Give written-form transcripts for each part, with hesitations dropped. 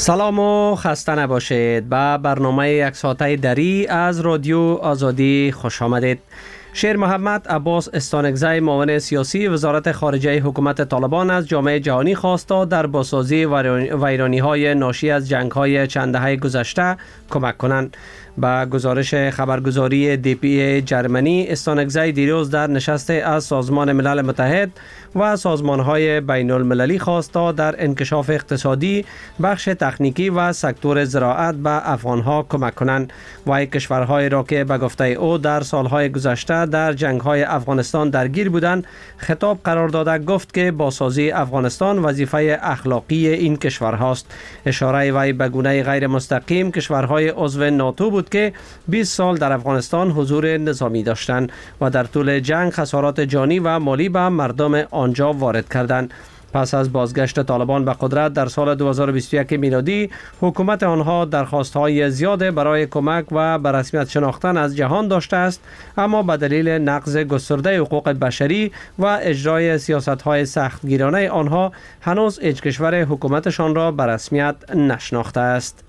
سلام و خسته نباشید. به برنامه یک ساعته دری از رادیو آزادی خوش آمدید. شیر محمد عباس استانکزی معاون سیاسی وزارت خارجه حکومت طالبان از جامعه جهانی خواست تا در بازسازی ویرانی‌های ناشی از جنگ‌های چند دهه گذشته کمک کنند. با گزارش خبرگزاری دی.پی جرمنی، استانکزی دیروز در نشست از سازمان ملل متحد و سازمان‌های بین المللی خواست تا در انکشاف اقتصادی، بخش تکنیکی و سکتور زراعت به افغان‌ها کمک کنند. و کشورهایی را که به گفته او در سالهای گذشته در جنگ‌های افغانستان درگیر بودند خطاب قرار داده گفت که بازسازی افغانستان وظیفه اخلاقی این کشورهاست. اشاره وی به گونه غیر مستقیم کشورهای عضو ناتو بود که 20 سال در افغانستان حضور نظامی داشتند و در طول جنگ خسارات جانی و مالی به مردم آنجا وارد کردند. پس از بازگشت طالبان به قدرت در سال 2021 میلادی، حکومت آنها درخواست‌های زیاد برای کمک و به رسمیت شناختن از جهان داشته است، اما به دلیل نقض گسترده حقوق بشری و اجرای سیاست‌های سختگیرانه آنها هنوز هیچ کشور حکومتشان را به رسمیت نشناخته است.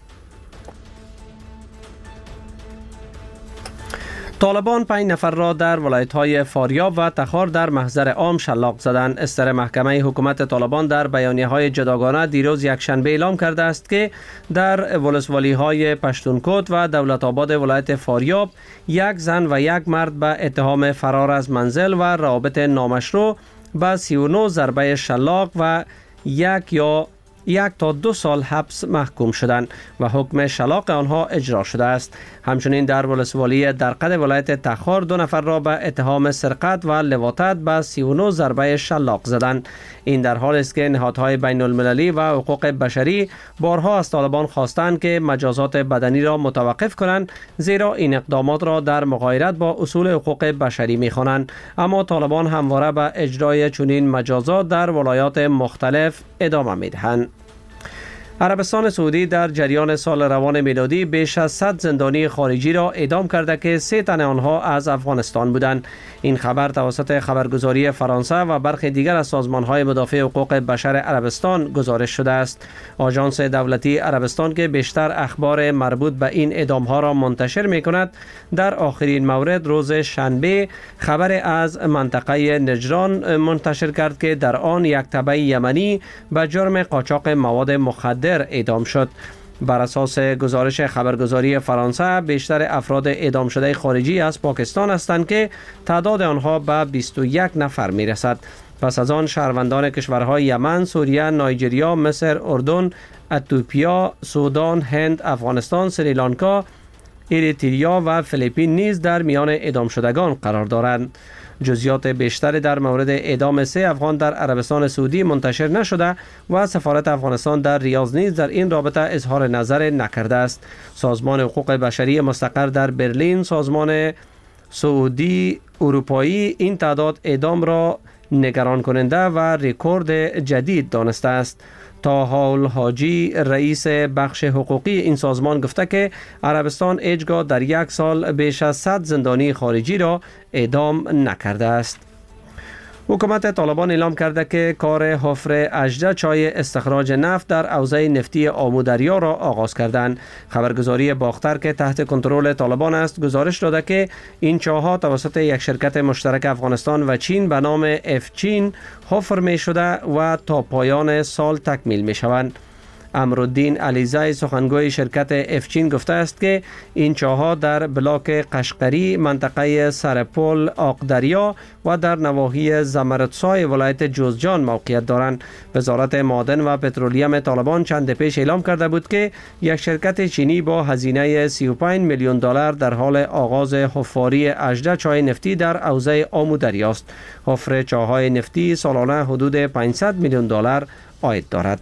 طالبان 5 نفر را در ولایت‌های فاریاب و تخار در محضر عام شلاق زدند. استر محکمه حکومت طالبان در بیانیه‌های جداگانه دیروز یکشنبه اعلام کرده است که در ولسوالی‌های پشتونکوت و دولت آباد ولایت فاریاب یک زن و یک مرد به اتهام فرار از منزل و روابط نامشروع به 39 ضربه شلاق و یک تا 2 سال حبس محکوم شدند و حکم شلاق آنها اجرا شده است. همچنین در ولسوالی درقد ولایت تخار 2 نفر را به اتهام سرقت و لواطت به 39 ضربه شلاق زدند. این در حالی است که نهادهای بین المللی و حقوق بشری بارها از طالبان خواستند که مجازات بدنی را متوقف کنند، زیرا این اقدامات را در مغایرت با اصول حقوق بشری می‌خوانند. اما طالبان همواره به اجرای چنین مجازات در ولایات مختلف ادامه می‌دهند. عربستان سعودی در جریان سال روان میلادی بیش از 100 زندانی خارجی را اعدام کرده که 3 تن آنها از افغانستان بودند. این خبر توسط خبرگزاری فرانسه و برخی دیگر از سازمان‌های مدافع حقوق بشر عربستان گزارش شده است. آژانس دولتی عربستان که بیشتر اخبار مربوط به این اعدام‌ها را منتشر می‌کند، در آخرین مورد روز شنبه خبر از منطقه نجران منتشر کرد که در آن یک تبع یمنی به جرم قاچاق مواد مخدر اعدام شد. بر اساس گزارش خبرگزاری فرانسه، بیشتر افراد اعدام شده خارجی از پاکستان هستند که تعداد آنها به 21 نفر می رسد. پس از آن شهروندان کشورهای یمن، سوریه، نایجریا، مصر، اردن، اتیوپیا، سودان، هند، افغانستان، سریلانکا، اریتریا و فیلیپین نیز در میان اعدام شدگان قرار دارند. جزئیات بیشتری در مورد اعدام 3 افغان در عربستان سعودی منتشر نشده و سفارت افغانستان در ریاض نیز در این رابطه اظهار نظر نکرده است. سازمان حقوق بشری مستقر در برلین، سازمان سعودی اروپایی این تعداد اعدام را نگران کننده و رکورد جدید دانسته است. طاهال حاجی رئیس بخش حقوقی این سازمان گفته که عربستان هیچگاه در یک سال بیش از 100 زندانی خارجی را اعدام نکرده است. حکومت طالبان اعلام کرده که کار حفر 18 چای استخراج نفت در حوزه نفتی آمودریا را آغاز کردند. خبرگزاری باختر که تحت کنترل طالبان است گزارش داده که این چاه‌ها توسط یک شرکت مشترک افغانستان و چین به نام افچین حفر می شده و تا پایان سال تکمیل می شوند. امرالدین علیزی سخنگوی شرکت افچین گفته است که این چاه‌ها در بلاک قشقری، منطقه سرپل آقدریا و در نواحی زمردسای ولایت جوزجان موقعیت دارند. وزارت معادن و پترولیم طالبان چند پیش اعلام کرده بود که یک شرکت چینی با هزینه 35 میلیون دلار در حال آغاز حفاری 18 چاه نفتی در حوزه آمودریا است. حفر چاه‌های نفتی سالانه حدود 500 میلیون دلار عاید دارد.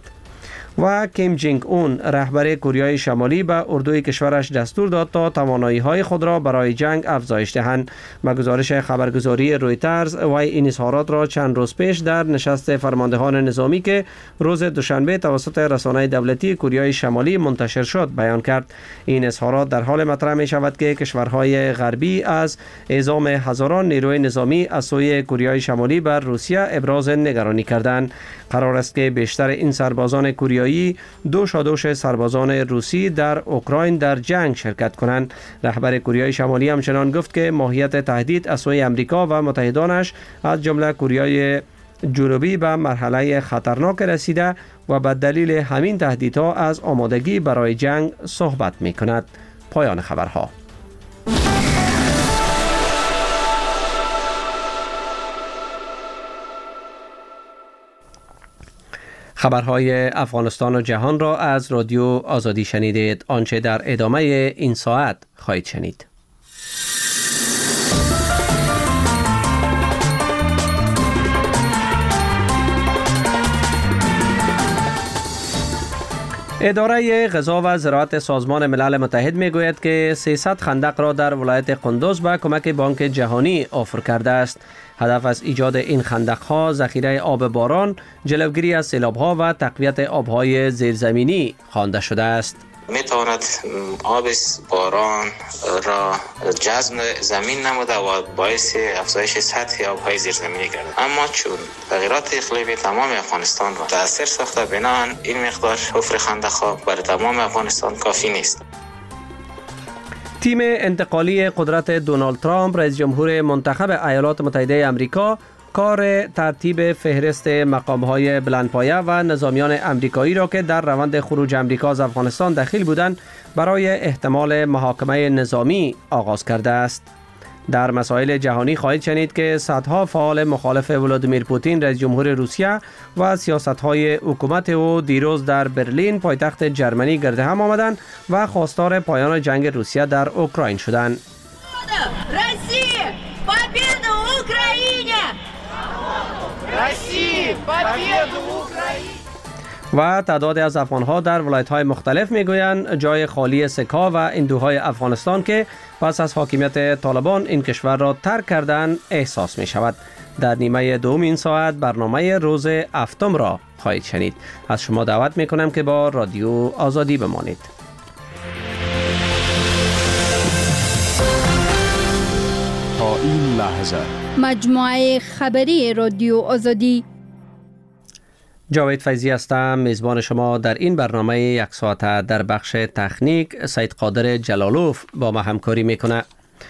و کیم جینگ اون رهبر کره شمالی به اردوی کشورش دستور داد تا توانایی‌های خود را برای جنگ افزایش دهند. به گزارش خبرگزاری رویترز، وی این اظهارات را چند روز پیش در نشست فرماندهان نظامی که روز دوشنبه توسط رسانه دولتی کره شمالی منتشر شد بیان کرد. این اظهارات در حال مطرح می شود که کشورهای غربی از اعزام هزاران نیروی نظامی از سوی کره شمالی بر روسیه ابراز نگرانی کردند. قرار است که بیشتر این سربازان کره کوریایی دو شادوش سربازان روسی در اوکراین در جنگ شرکت کنند. رهبر کره شمالی همچنان گفت که ماهیت تهدید از سوی آمریکا و متحدانش از جمله کره جنوبی به مرحله خطرناک رسیده و به دلیل همین تهدیدها از آمادگی برای جنگ صحبت می کند. پایان خبرها. خبرهای افغانستان و جهان را از رادیو آزادی شنیدید. آنچه در ادامه این ساعت خواهید شنید. اداره غذا و زراعت سازمان ملل متحد میگوید که 300 خندق را در ولایت قندوز به کمک بانک جهانی آفر کرده است. هدف از ایجاد این خندق‌ها ذخیره آب باران، جلوگیری از سیلاب‌ها و تقویت آب‌های زیرزمینی خوانده شده است. میتواند آب باران را جذب زمین نموده و باعث افزایش سطح آبهای زیرزمینی گردد. اما چون تغییرات اقلیمی تمام افغانستان را تأثیر ساخته، بنابراین این مقدار حفر خندق‌ها برای تمام افغانستان کافی نیست. تیم انتقالی قدرت دونالد ترامپ رئیس جمهور منتخب ایالات متحده آمریکا کار ترتیب فهرست مقام‌های بلندپایه و نظامیان آمریکایی را که در روند خروج آمریکا از افغانستان دخیل بودند برای احتمال محاکمه نظامی آغاز کرده است. در مسائل جهانی خواهید شنید که صدها فعال مخالف ولادیمیر پوتین رئیس جمهور روسیه و سیاست‌های حکومت او دیروز در برلین پایتخت جرمنی گرد هم آمدند و خواستار پایان جنگ روسیه در اوکراین شدند. و تعداد از افغانها در ولایت‌های مختلف میگویند جای خالی سکه‌ها و هندوهای افغانستان که پس از حاکمیت طالبان این کشور را ترک کردند احساس می شود. در نیمه دوم این ساعت برنامه روز هفتم را خواهید شنید. از شما دعوت می کنم که با رادیو آزادی بمانید. تا این لحظه مجموعه خبری رادیو آزادی. جاوید فیضی هستم، میزبان شما در این برنامه یک ساعته. در بخش تکنیک سید قادر جلالوف با ما همکاری میکنه.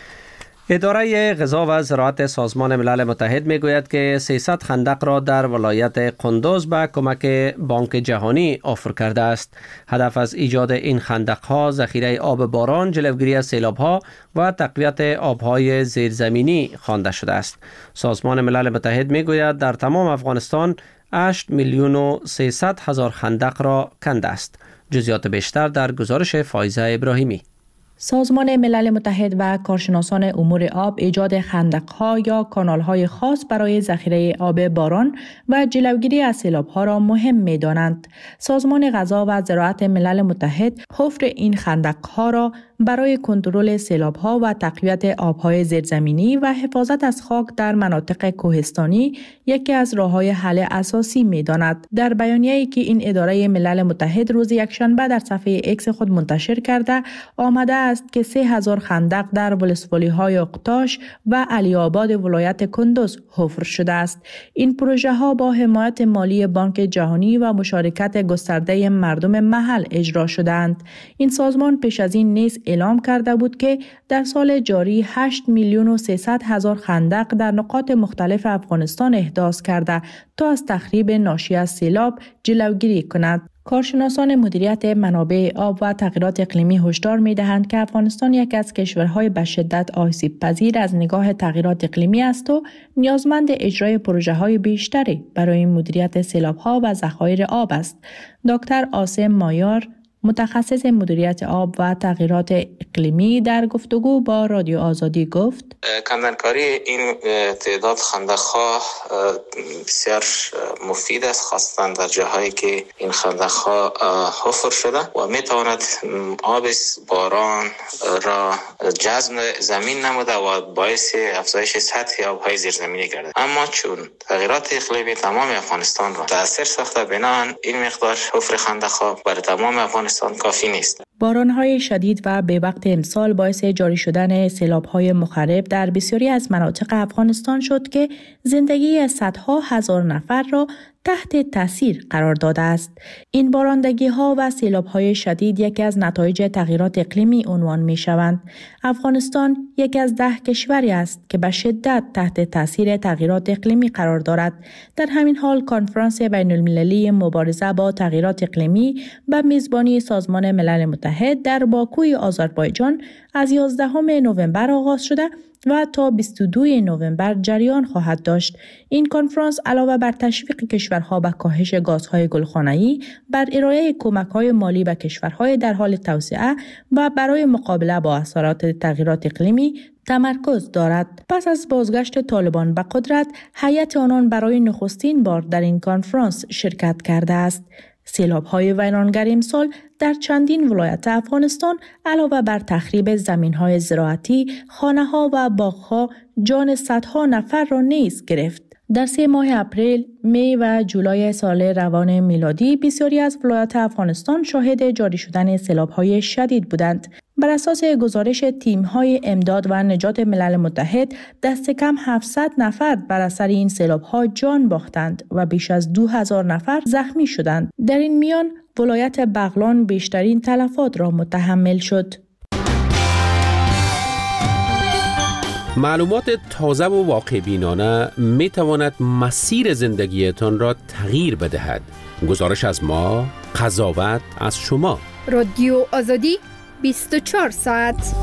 اداره غذا و زراعت سازمان ملل متحد میگوید که 300 خندق را در ولایت قندوز به کمک بانک جهانی آفر کرده است. هدف از ایجاد این خندق‌ها ذخیره آب باران، جلوگیری از سیلاب‌ها و تقویت آب‌های زیرزمینی خوانده شده است. سازمان ملل متحد میگوید در تمام افغانستان 8,300,000 خندق را کنده است. جزئیات بیشتر در گزارش فایزه ابراهیمی. سازمان ملل متحد و کارشناسان امور آب ایجاد خندق‌ها یا کانال‌های خاص برای ذخیره آب باران و جلوگیری از سیلاب‌ها را مهم می‌دانند. سازمان غذا و زراعت ملل متحد حفر این خندق‌ها را برای کنترل سیلاب‌ها و تقویت آب‌های زیرزمینی و حفاظت از خاک در مناطق کوهستانی یکی از راه‌های حل اساسی می‌داند. در بیانیه‌ای که این اداره ملل متحد روز یکشنبه در صفحه ایکس خود منتشر کرده، آمده است که 3,000 خندق در ولسوالی‌های اقتاش و علی آباد ولایت کندوز حفر شده است. این پروژه‌ها با حمایت مالی بانک جهانی و مشارکت گسترده مردم محل اجرا شدند. این سازمان پیش از این نیز اعلام کرده بود که در سال جاری 8,300,000 خندق در نقاط مختلف افغانستان احداث کرده تا از تخریب ناشی از سیلاب جلوگیری کند. کارشناسان مدیریت منابع آب و تغییرات اقلیمی هشدار می‌دهند که افغانستان یکی از کشورهای به شدت آسیب پذیر از نگاه تغییرات اقلیمی است و نیازمند اجرای پروژه‌های بیشتری برای مدیریت سیلاب‌ها و ذخایر آب است. دکتر عاصم مایار، متخصص مدیریت آب و تغییرات اقلیمی، در گفتگو با رادیو آزادی گفت: کندنکاری این تعداد خندق‌ها بسیار مفید است، خاصة در جاهایی که این خندق‌ها حفر شده و میتواند آب باران را جذب زمین نموده و باعث افزایش سطح آب‌های زیرزمینی گردد. اما چون تغییرات اقلیمی تمام افغانستان را تأثیر ساخته، بنابراین این مقدار حفر خندق‌ها برای تمام افغانستان کافی نیست. باران‌های شدید و به وقت امسال باعث جاری شدن سیلاب‌های مخرب در بسیاری از مناطق افغانستان شد که زندگی صدها هزار نفر را تحت تاثیر قرار داده است. این بارندگی‌ها و سیلاب‌های شدید یکی از نتایج تغییرات اقلیمی عنوان می‌شوند. افغانستان یکی از 10 کشوری است که به شدت تحت تاثیر تغییرات اقلیمی قرار دارد. در همین حال کنفرانس بین‌المللی مبارزه با تغییرات اقلیمی به میزبانی سازمان ملل متحد در باکوی آذربایجان از 11 نوامبر آغاز شده و تا 22 نوامبر جریان خواهد داشت. این کنفرانس علاوه بر تشویق کشورها به کاهش گازهای گلخانه‌ای، بر ارائه کمک‌های مالی به کشورهای در حال توسعه و برای مقابله با اثرات تغییرات اقلیمی تمرکز دارد. پس از بازگشت طالبان به قدرت، هیئت آنان برای نخستین بار در این کنفرانس شرکت کرده است. سیلاب‌های ویرانگر امسال در چندین ولایت افغانستان علاوه بر تخریب زمین‌های زراعتی، خانه‌ها و باغ‌ها جان صدها نفر را نیز گرفت. در 3 ماه اپریل، می و جولای سال روان میلادی بسیاری از ولایات افغانستان شاهد جاری شدن سیلاب‌های شدید بودند. بر اساس گزارش تیم‌های امداد و نجات ملل متحد، دست کم 700 نفر بر اثر این سیلاب‌ها جان باختند و بیش از 2000 نفر زخمی شدند. در این میان ولایت بغلان بیشترین تلفات را متحمل شد. معلومات تازه و واقع بینانه می تواند مسیر زندگیتان را تغییر بدهد. گزارش از ما، قضاوت از شما. رادیو آزادی 24 ساعت.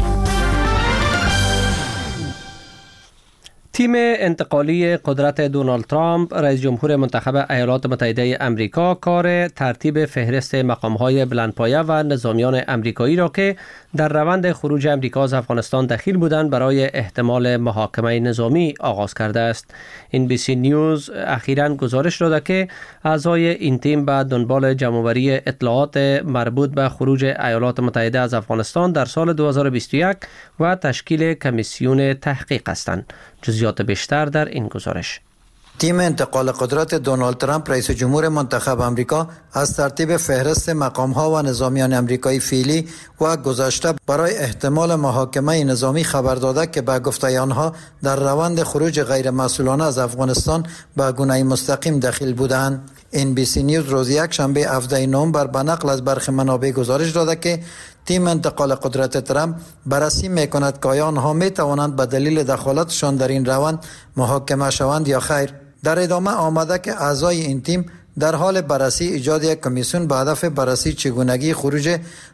تیم انتقالی قدرت دونالد ترامپ، رئیس جمهور منتخب ایالات متحده امریکا، کار ترتیب فهرست مقام‌های بلندپایه و نظامیان امریکایی را که در روند خروج امریکا از افغانستان دخیل بودند برای احتمال محاکمه نظامی آغاز کرده است. NBC نیوز اخیراً گزارش داده که اعضای این تیم به دنبال جمع‌آوری اطلاعات مربوط به خروج ایالات متحده از افغانستان در سال 2021 و تشکیل کمیسیون تحقیق هستند. جزئیات بیشتر در این گزارش. تیم انتقال قدرت دونالد ترامپ، رئیس جمهور منتخب آمریکا، از ترتیب فهرست مقام‌ها و نظامیان آمریکایی فعلی و گذشته برای احتمال محاکمه نظامی خبر داده که به گفته آنها در روند خروج غیر مسئولانه از افغانستان به گونه مستقیم دخیل بودند. NBC نیوز روز یکشنبه 17 نوامبر به نقل از برخی منابع گزارش داده که تیم انتقال قدرت ترامپ بررسی می‌کند که آیا آنها می‌توانند به دلیل دخالتشان در این روند محاکمه شوند یا خیر. در ادامه آمده که اعضای این تیم در حال بررسی ایجاد یک کمیسیون به هدف بررسی چگونگی خروج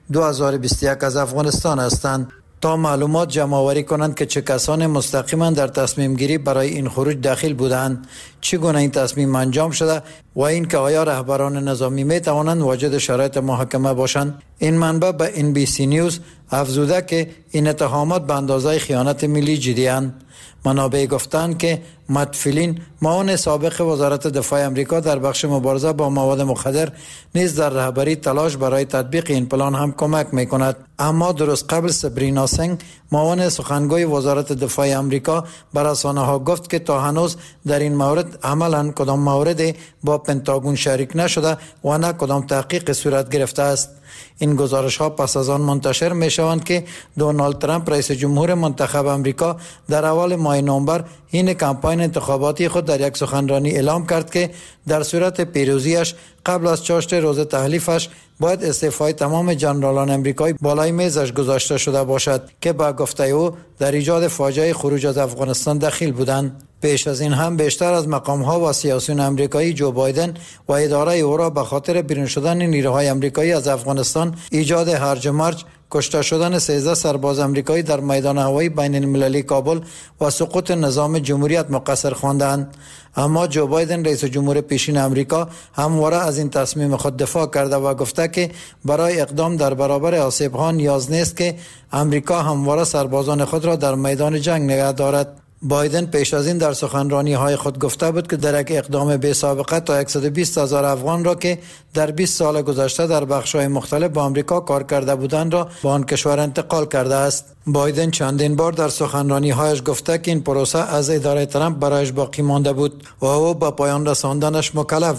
2021 از افغانستان هستند تا معلومات جمع آوری کنند که چه کسان مستقیما در تصمیم گیری برای این خروج داخل بودند، چگونه این تصمیم انجام شده و این که آیا رهبران نظامی می توانند واجد شرایط محاکمه باشند. این منبع به NBC نیوز افزوده که این اتهامات به اندازه خیانت ملی جدی‌اند. منابع گفتند که مت فیلین، معاون سابق وزارت دفاع امریکا در بخش مبارزه با مواد مخدر، نیز در رهبری تلاش برای تطبیق این پلان هم کمک می‌کند. اما درست قبل سبرینا سنگ، معاون سخنگوی وزارت دفاع امریکا، بر رسانه‌ها گفت که تا هنوز در این مورد عملاً کدام موردی با پنتاگون شریک نشده و نه کدام تحقیق صورت گرفته است. این گزارش ها پس از آن منتشر می شوند که دونالد ترامپ، رئیس جمهور منتخب آمریکا، در اول ماه نوامبر این کمپاین انتخاباتی خود در یک سخنرانی اعلام کرد که در صورت پیروزیش قبل از چاشت روز تحلیفش باید استعفای تمام جنرالان امریکایی بالای میزش گذاشته شده باشد که با گفته او در ایجاد فاجعه خروج از افغانستان دخیل بودند. پیش از این هم بیشتر از مقام‌ها و سیاسیون امریکایی جو بایدن و اداره او را به خاطر بیرون شدن نیروهای امریکایی از افغانستان، ایجاد هرج و مرج، کشته شدن 13 سرباز امریکایی در میدان هوایی بین المللی کابل و سقوط نظام جمهوریت مقصر خواندند. اما جو بایدن، رئیس جمهور پیشین امریکا، همواره از این تصمیم خود دفاع کرده و گفته که برای اقدام در برابر آسیب‌ها نیاز نیست که امریکا همواره سربازان خود را در میدان جنگ نگه دارد. بایدن پیش از این در سخنرانی‌های خود گفته بود که در یک اقدام بی سابقه تا 120,000 افغان را که در 20 سال گذشته در بخش‌های مختلف با آمریکا کار کرده بودند را به آن کشور انتقال کرده است. بایدن چندین بار در سخنرانی‌هایش گفته که این پروسه از اداره ترامپ برایش باقی مانده بود و او به پایان رساندنش مکلف بود.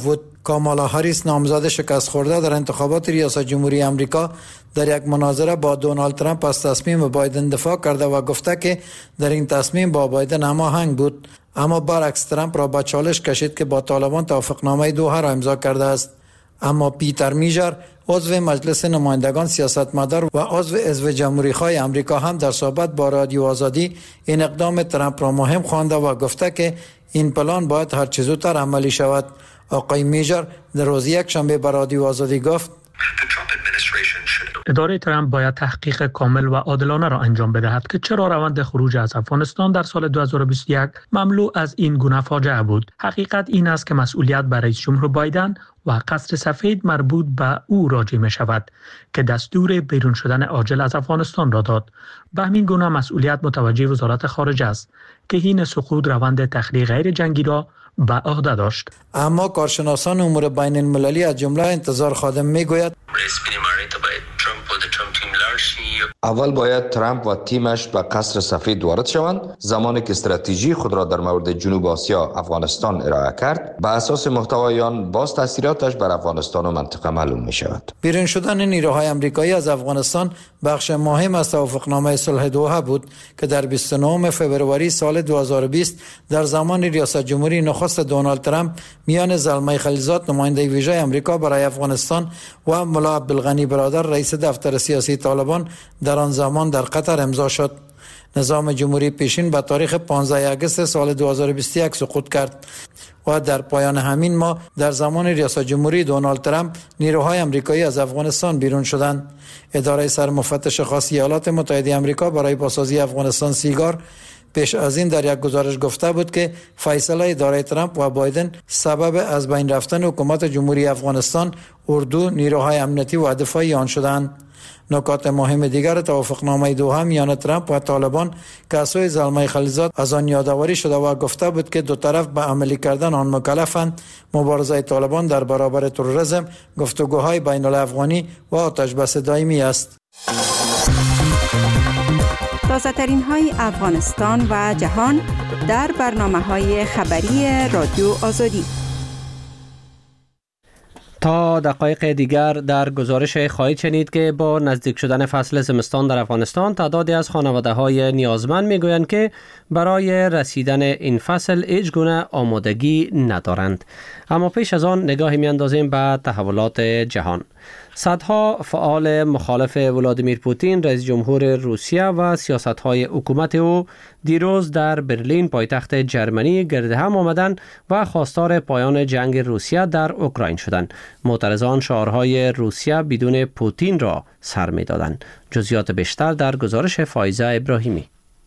کامالا هریس نامزد شکست خورده در انتخابات ریاست جمهوری آمریکا در یک مناظره با دونالد ترامپ از تصمیم بایدن دفاع کرده و گفته که در این تصمیم با بایدن هماهنگ بود، اما برعکس ترامپ را به چالش کشید که با طالبان توافقنامه دوحه را امضا کرده است. اما پیتر میجر، عضو مجلس نمایندگان، سیاستمدار و عضو حزب جمهوری‌خواه آمریکا هم در صحبت با رادیو آزادی این اقدام ترامپ را مهم خوانده و گفته که این پلان باید هر چه زودتر عملی شود. آقای میجر در روز یکشنبه به رادیو آزادی گفت اداره ترامپ باید تحقیق کامل و عادلانه را انجام بدهد که چرا روند خروج از افغانستان در سال 2021 مملو از این گونه فاجعه بود. حقیقت این است که مسئولیت بر رئیس جمهور بایدن و قصر سفید مربوط به او راجع می شود که دستور بیرون شدن عاجل از افغانستان را داد. به همین گونه مسئولیت متوجه وزارت خارجه است که حین سقوط روند تخلیه غیر جنگی را به عهده داشت. اما کارشناسان امور بین المللی از جمله انتظار خادم میگوید اول باید ترامپ و تیمش به قصر سفید وارد شوند. زمانی که استراتژی خود را در مورد جنوب آسیا افغانستان ارائه کرد، به اساس محتوای آن باز تاثیراتش بر افغانستان و منطقه معلوم می شود. بیرون شدن نیروهای آمریکایی از افغانستان بخش مهم از توافقنامه صلح دوحه بود که در 29 فوریه سال 2020 در زمان ریاست جمهوری نخست دونالد ترامپ میان زلمه خلیلزاد نماینده ویژه آمریکا برای افغانستان و ملا عبدالغنی برادر رئیس دفتر سیاسی طالبان در آن زمان در قطر امضا شد. نظام جمهوری پیشین به تاریخ 15 آگوست سال 2021 سقوط کرد و در پایان همین ماه در زمان ریاست جمهوری دونالد ترامپ نیروهای آمریکایی از افغانستان بیرون شدند. اداره سرمفتش خاص ایالات متحده آمریکا برای بازسازی افغانستان سیگار پیش از این در یک گزارش گفته بود که فیصله اداره ترامپ و بایدن سبب از بین رفتن حکومت جمهوری افغانستان، اردو، نیروهای امنیتی و دفاعی آن شدند. نکات مهم دیگر توافقنامه دوحه میان ترامپ و طالبان که از سوی زلمه خلیلزاد از آن یادآوری شده و گفته بود که دو طرف به عملی کردن آن مکلفند، مبارزه طالبان در برابر تروریسم، گفتگوهای بین الافغانی و آتش بس دائمی است. تازه ترین های افغانستان و جهان در برنامه‌های خبری رادیو آزادی. تا دقایق دیگر در گزارش خواهید شنید که با نزدیک شدن فصل زمستان در افغانستان تعدادی از خانواده‌های نیازمند میگویند که برای رسیدن این فصل هیچ گونه آمادگی ندارند. اما پیش از آن نگاهی میاندازیم به تحولات جهان. صدها فعال مخالف ولادیمیر پوتین رئیس جمهور روسیه و سیاست‌های حکومت او دیروز در برلین پایتخت جرمنی گرد هم آمدند و خواستار پایان جنگ روسیه در اوکراین شدند. معترضان شعارهای روسیه بدون پوتین را سر می‌دادند. جزئیات بیشتر در گزارش فایزه ابراهیمی.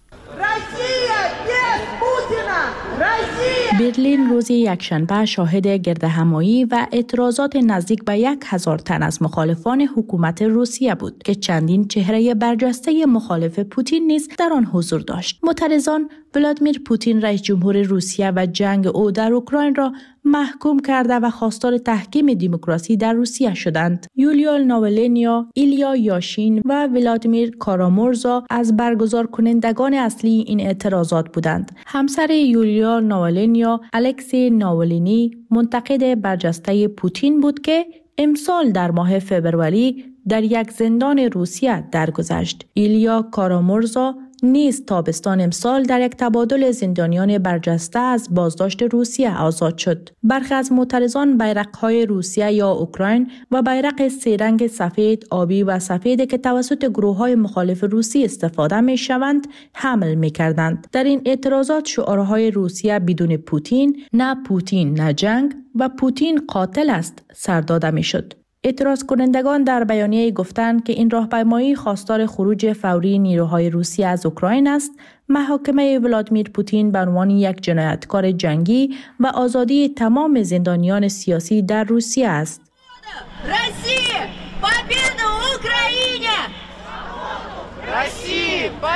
برلین روز یکشنبه شاهد گردهمایی و اعتراضات نزدیک به 1000 تن از مخالفان حکومت روسیه بود که چندین چهره برجسته مخالف پوتین نیز در آن حضور داشت. معترضان ولادیمیر پوتین رئیس جمهور روسیه و جنگ او در اوکراین را محکوم کرده و خواستار تحکیم دموکراسی در روسیه شدند. یولیا ناولنیا، ایلیا یاشین و ولادیمیر کارامورزا از برگزار کنندگان اصلی این اعتراضات بودند. همسر یولیا ناولنیا، الکسی ناولنی، منتقد برجسته پوتین بود که امسال در ماه فوریه در یک زندان روسیه درگذشت. ایلیا کارامورزا نیز تابستان امسال در یک تبادل زندانیان برجسته از بازداشت روسیه آزاد شد. برخی از معترضان بیرق‌های روسیه یا اوکراین و بیرق سه رنگ سفید، آبی و سفید که توسط گروه‌های مخالف روسی استفاده می‌شوند حمل می‌کردند. در این اعتراضات شعارهای روسیه بدون پوتین، نه پوتین نه جنگ و پوتین قاتل است سر داده می‌شد. اعتراض کنندگان در بیانیه گفتند که این راهپیمایی خواستار خروج فوری نیروهای روسیه از اوکراین است، محاکمه ولادیمیر پوتین به عنوان یک جنایتکار جنگی و آزادی تمام زندانیان سیاسی در روسیه است.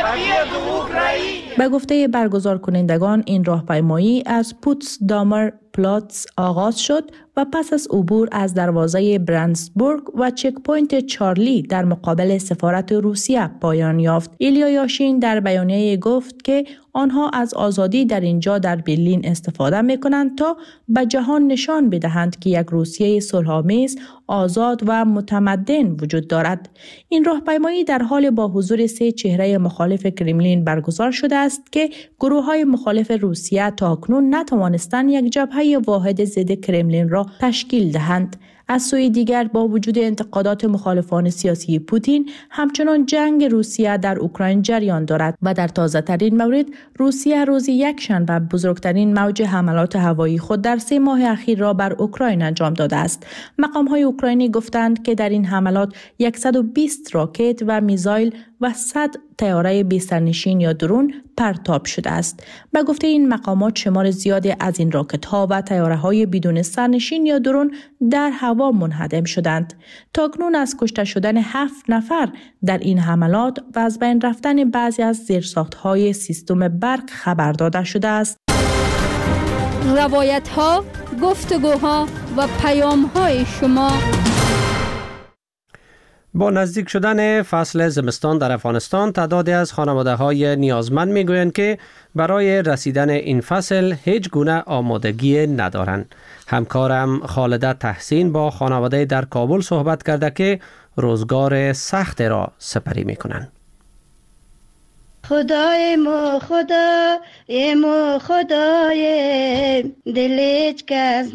به گفته برگزار کنندگان این راهپیمایی از پوتسدامر پلاتس آغاز شد و پس از عبور از دروازه برندسبورگ و چک پوینت چارلی در مقابل سفارت روسیه پایان یافت. ایلیا یاشین در بیانیه گفت که آنها از آزادی در اینجا در برلین استفاده می‌کنند تا به جهان نشان بدهند که یک روسیه صلح‌آمیز، آزاد و متمدن وجود دارد. این راهپیمایی در حال با حضور 3 چهره مخالف کرملین برگزار شده است که گروه‌های مخالف روسیه تاکنون نتوانستند یک جبهه واحد ضد کرملین را تشکیل دهند. از سوی دیگر با وجود انتقادات مخالفان سیاسی پوتین، همچنان جنگ روسیه در اوکراین جریان دارد و در تازه‌ترین مورد روسیه روز یکشنبه بزرگترین موج حملات هوایی خود در 3 ماه اخیر را بر اوکراین انجام داده است. مقام‌های اوکراینی گفتند که در این حملات 120 راکت و میزایل و 100 طیاره بی‌سرنشین یا درون پرتاب شده است. به گفته این مقامات شمار زیادی از این راکت‌ها و طیاره‌های بدون سرنشین یا درون در هوا منهدم شدند. تاکنون از کشته شدن 7 نفر در این حملات و از بین رفتن بعضی از زیرساخت‌های سیستم برق خبر داده شده است. روایت‌ها، گفتگوها و پیام‌های شما. با نزدیک شدن فصل زمستان در افغانستان، تعدادی از خانواده‌های نیازمند می‌گویند که برای رسیدن این فصل هیچ گونه آمادگی ندارند. همکارم خالده تحسین با خانواده در کابل صحبت کرده که روزگار سخت را سپری می‌کنند. خدای مو خدای دل هیچ کس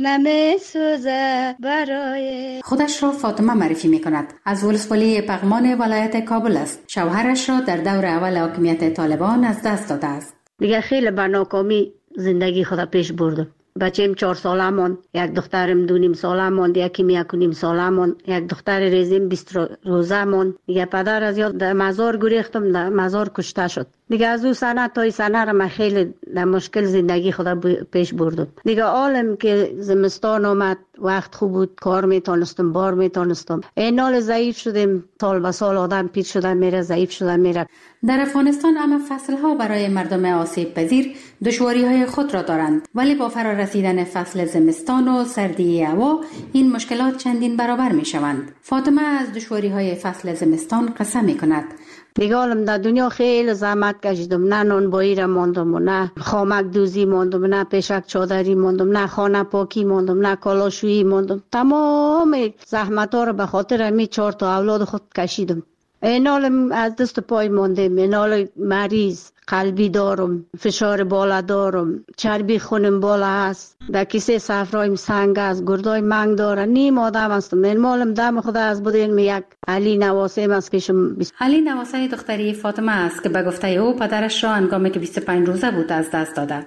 نمی‌سوزه برای. خودش را فاطمه معرفی می‌کند. از ولسوالی پغمان ولایت کابل است. شوهرش را در دور اول حاکمیت طالبان از دست داده است. دیگه خیلی با ناکامی زندگی خود پیش بردم. بچه‌م 4 ساله ماند، یک دخترم 2.5 ساله ماند، یکیم 1.5 ساله ماند، یک دختر ریزیم 20 روزه ماند. دیگه پدر از یاد در مزار گریختم، در مزار کشته شد. دیگه از اون سنه تا این سنه را من خیلی در مشکل زندگی خود پیش بردم. دیگه عالم که زمستان آمد، وقت خوب بود، کار میتونستم، بار میتونستم. این حال ضعیف شدیم، سال به سال آدم پیر شدن میره، ضعیف شدن میره. در افغانستان اما فصلها برای مردم آسیب پذیر دشواری های خود را دارند، ولی با فرا رسیدن فصل زمستان و سردی هوا این مشکلات چندین برابر می شوند. فاطمه از دشواری های فصل زمستان قصه می کند. دیگه عالم در دنیا خیلی زحمت کشیدم، نه نان بایی را ماندم و نه خامک دوزی ماندم، نه پیشک چادری ماندم، نه خانه پاکی ماندم، نه کالاشویی ماندم. تمام زحمت ها را به خاطر همی 4 تا اولاد خود کشیدم. این حال از دست پای ماندم. این حال مریض قلبی دارم، فشار بالا دارم، چربی خونم بالا هست، در کیسه صفرایم سنگ است، گردای منگ داره، نیم آدم هستم. این مالم دم خدا از بودین یک علی نواسه است پیشم. علی نواسه دختری فاطمه است که به گفته او پدرش را هنگامی که 25 روزه بود از دست داده.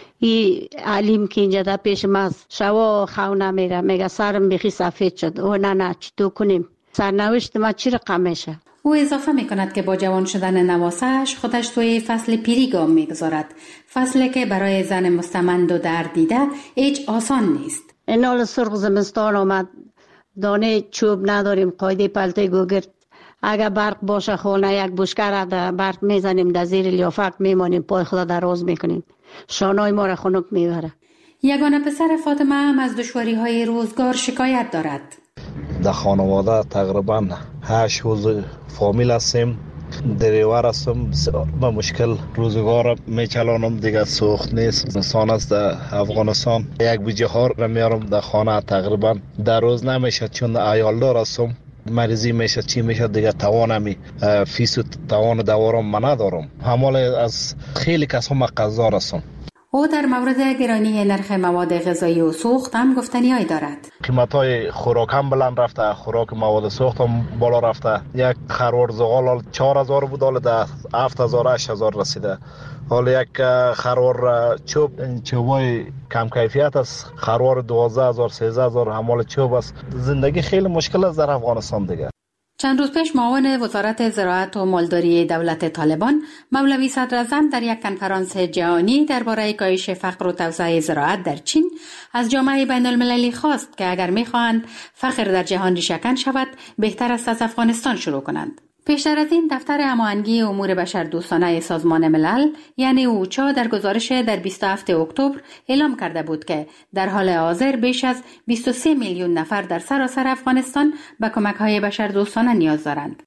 ای علیم که اینجا در پیشم است، شوا خونه میره، میگه سرم بخی سفید شد. او نه چطور کنیم؟ سرنوشت ما چی رقم میشه؟ او اضافه می کند که با جوان شدن نواسه‌اش خودش توی فصل پیری گام می گذارد. فصلی که برای زن مستمند و درد دیده هیچ آسان نیست. این حال سرخ زمستان آمد، دانه چوب نداریم، قایده پلته گوگرد. اگر برق باشه خونه یک بشکه در برق میزنیم، در زیر لیافک میمانیم، پای خدا دراز میکنیم، شانای ما را خنک میبره. یگانه پسر فاطمه هم از دشواری های روزگار شکایت دارد. در خانواده تقریبا 8 فامیل هستیم، دریور هستم، با مشکل روزگار میچلانم، دیگه سوخت نیست. انسان است در افغانستان، یک بوجه ها را میارم در خانه، تقریبا در روز نمیشه چون عیالدار هستم، مریضی میشه چی میشه دیگه توانمی فیس و توان دوارم من ندارم. همال از خیلی کسا من قرضدار هستم. او در مورد گرانی نرخ مواد غذایی و سوخت هم گفتنی‌ای دارد. قیمت‌های خوراک هم بلند رفته، خوراک مواد سوخت هم بالا رفته. یک خروار زغال 4000 بود، حالا در 7000 8000 رسیده. حالا یک خروار چوبای کم کیفیت است، خروار 12000 13000 همال چوب است. زندگی خیلی مشکل است در افغانستان دیگه. چند روز پیش معاون وزارت زراعت و مالداری دولت طالبان مولوی صدراعظم در یک کنفرانس جهانی درباره کاهش فقر و توسعه زراعت در چین از جامعه بین المللی خواست که اگر می‌خواهند فقر در جهان ریشه‌کن شود بهتر است از افغانستان شروع کنند. پیشتر از این دفتر هماهنگی امور بشردوستانه سازمان ملل یعنی اوچا در گزارش در 27 اکتبر اعلام کرده بود که در حال حاضر بیش از 23 میلیون نفر در سراسر افغانستان به کمک‌های بشردوستانه نیاز دارند.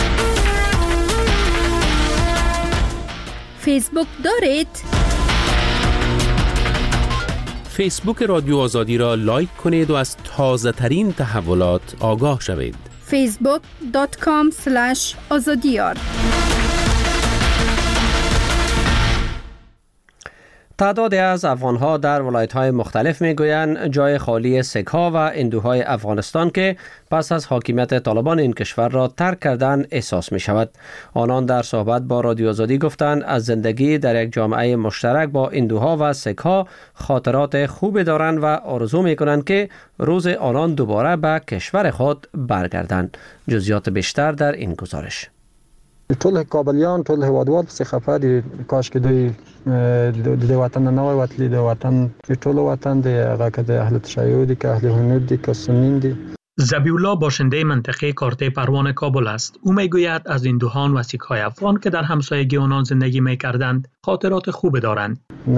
فیسبوک دارید؟ فیسبوک رادیو آزادی را لایک کنید و از تازه ترین تحولات آگاه شوید. facebook.com/azadiyar تعدادی از افغان‌ها در ولایت‌های مختلف می‌گویند جای خالی سک‌ها و هندوهای افغانستان که پس از حاکمیت طالبان این کشور را ترک کردن احساس می‌شود. آنان در صحبت با رادیو آزادی گفتند از زندگی در یک جامعه مشترک با هندوها و سک‌ها خاطرات خوبی دارند و آرزو می‌کنند که روز آنان دوباره به کشور خود برگردند. جزئیات بیشتر در این گزارش. ټول کابلیان ټول هوادوال څخه خفه دي کاش کې دوی د وطن نه وتلی د وطن ټول وطن د هغه که د اهل تشیع دي که اهل هنود دي که سنین دي. ذبیح‌الله باشنده منطقه کارته پروان کابل است. او میگوید از هندوهان و سیک‌های افغان که در همسایگی آنان زندگی می‌کردند خاطرات خوب دارند.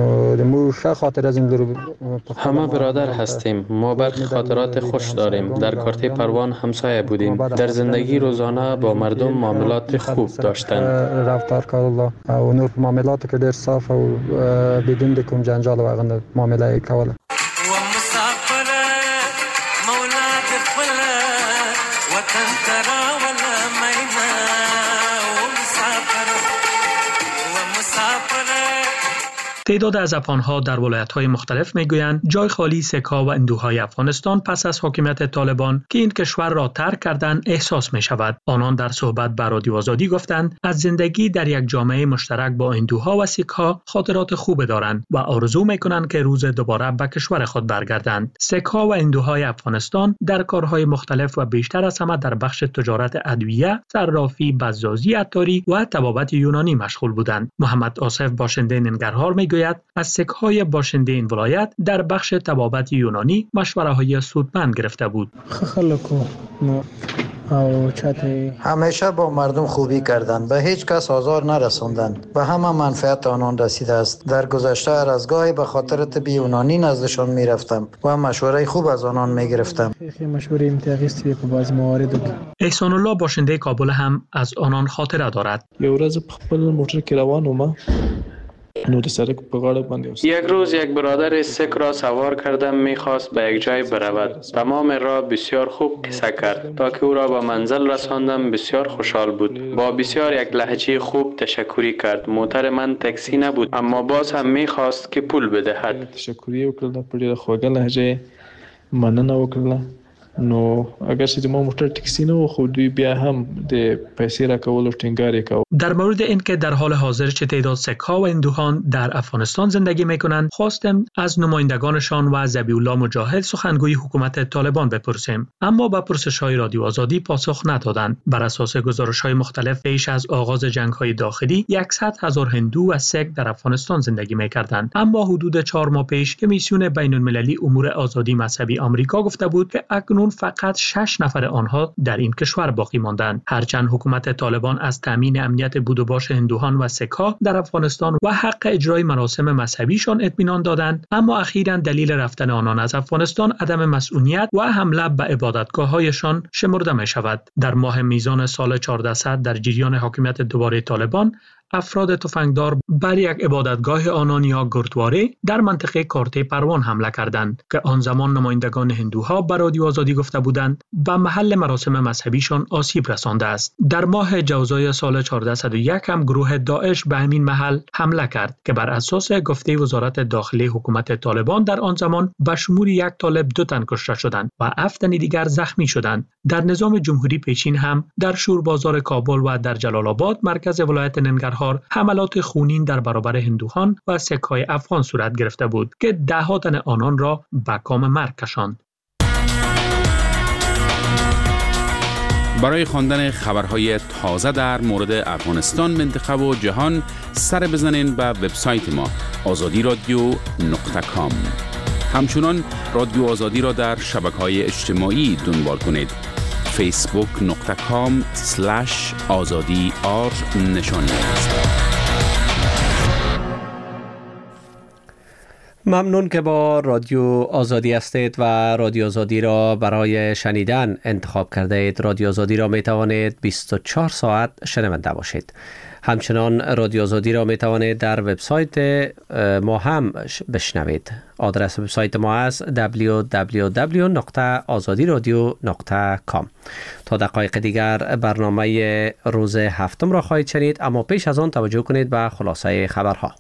همه برادر هستیم. ما برخی خاطرات خوش داریم. در کارته پروان همسایه بودیم. در زندگی روزانه با مردم معاملات خوب داشتند. رفتار کول او نور معاملات که ډېر صاف او بدون د کوم جنجال و هغه معامله کوله. تعداد از افغان‌ها در ولایت‌های مختلف می‌گویند جای خالی سک‌ها و هندوهای افغانستان پس از حاکمیت طالبان که این کشور را ترک کردند احساس می‌شود. آنان در صحبت با رادیو آزادی گفتند از زندگی در یک جامعه مشترک با هندوها و سک‌ها خاطرات خوب دارند و آرزو می‌کنند که روز دوباره به کشور خود برگردند. سک‌ها و هندوهای افغانستان در کارهای مختلف و بیشتر از همه در بخش تجارت ادویه، صرافی، بزازی عطاری و طبابت یونانی مشغول بودند. محمد آصف باشنده ننگرهار می‌گوید از سک‌های باشنده این ولایت در بخش طبابت یونانی مشوره‌های سودمند گرفته بود. همیشه با مردم خوبی کردند، به هیچ کس آزار نرساندند و همه منفعت آنان رسیده است. در گذشته هر از گاهی به خاطر طب یونانی نزدشان میرفتم و مشوره خوب از آنان میگرفتم. احسان الله باشنده کابل هم از آنان خاطره دارد. یو ورځ په خپل موټر کې روان وم. یک روز یک برادر سک را سوار کردم میخواست به یک جای برود. تمام راه بسیار خوب قصه کرد تا که او را به منزل رساندم. بسیار خوشحال بود. با بسیار یک لهجه خوب تشکری کرد. موتر من تاکسی نبود اما باز هم میخواست که پول بدهد. تشکری وکړه په ډیره خوږه لهجه مننه وکړه. نو اگر چې ما موټر ټکسی نه و خو دوی بیا هم د پیسې راکولو ټینګار یې کاوه. در مورد اینکه در حال حاضر چه تعداد سک‌ها و هندوهان در افغانستان زندگی میکنند خواستم از نمایندگانشان و ذبیح‌الله مجاهد سخنگوی حکومت طالبان بپرسیم اما به پرسش‌های رادیو آزادی پاسخ ندادند. بر اساس گزارش‌های مختلف پیش از آغاز جنگ‌های داخلی 100,000 هندو و سک در افغانستان زندگی میکردند اما حدود 4 ماه پیش کمیسیون بین‌المللی امور آزادی مذهبی آمریکا گفته بود که اکنون فقط 6 نفر آنها در این کشور باقی ماندند. هرچند حکومت طالبان از تامین امنیت بود و باش هندوهان و سک‌ها در افغانستان و حق اجرای مراسم مذهبیشان اطمینان دادند اما اخیراً دلیل رفتن آنان از افغانستان عدم مسئولیت و حمله به عبادتگاه‌هایشان شمرده می شود. در ماه میزان سال 1400 در جریان حاکمیت دوباره طالبان افراد تفنگدار بر یک عبادتگاه آنان یا گردواره در منطقه کارته پروان حمله کردند که آن زمان نمایندگان هندوها بر رادیو آزادی گفته بودند به محل مراسم مذهبیشان آسیب رسانده است. در ماه جوزای سال 1401 هم گروه داعش به همین محل حمله کرد که بر اساس گفته وزارت داخلی حکومت طالبان در آن زمان به شمول 1 طالب 2 تن کشته شدند و 7 تن دیگر زخمی شدند. در نظام جمهوری پیشین هم در شوربازار کابل و در جلال آباد مرکز ولایت ننگرهار حملات خونین در برابر هندوهان و سک‌های افغان صورت گرفته بود که 10 تن آنان را به کام مرگ کشاند. برای خواندن خبرهای تازه در مورد افغانستان، منطقه و جهان سر بزنین به وبسایت ما azadiradio.com. همچنان رادیو آزادی را در شبکه‌های اجتماعی دنبال کنید. facebook.com/azadi نشانی است. ممنون که با رادیو آزادی هستید و رادیو آزادی را برای شنیدن انتخاب کرده اید. رادیو آزادی را می توانید 24 ساعت شنونده باشید. همچنان رادیو آزادی را می توانید در وبسایت ما هم بشنوید. آدرس وبسایت ما است www.azadiradio.com. تا دقایق دیگر برنامه روز هفتم را خواهید شنید، اما پیش از آن توجه کنید به خلاصه خبرها.